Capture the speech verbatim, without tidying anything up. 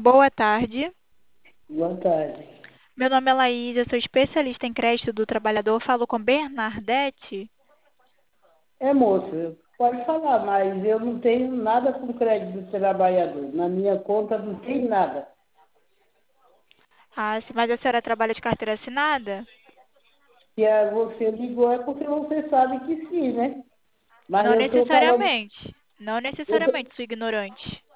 Boa tarde. Boa tarde. Meu nome é Laís, eu sou especialista em crédito do trabalhador. Falo com Bernadette. É, moça, pode falar, mas eu não tenho nada com crédito do trabalhador. Na minha conta não tem nada. Ah, sim, mas a senhora trabalha de carteira assinada? Se a- você ligou é porque você sabe que sim, né? Mas Não eu estou falando, necessariamente. Não eu tô- necessariamente, sou ignorante.